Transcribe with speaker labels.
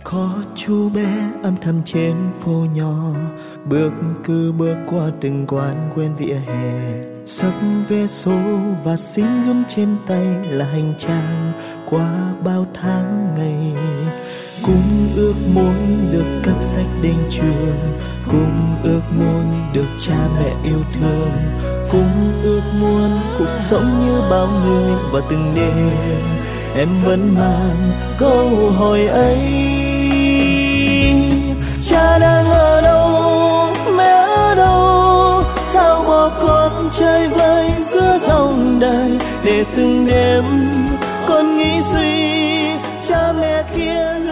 Speaker 1: Có chú bé âm thầm trên phố nhỏ, cứ bước qua từng quán quen vỉa hè. Xấp vé số và xin gấm trên tay là hành trang qua bao tháng ngày. Cũng ước muốn được cắp sách đến trường, cũng ước muốn được cha mẹ yêu thương, cũng ước muốn cuộc sống như bao người. Và từng đêm em vẫn mang câu hỏi ấy: cha đang ở đâu, mẹ ở đâu, sao bỏ con chơi vơi giữa dòng đời. Để từng đêm con nghĩ suy cha mẹ kia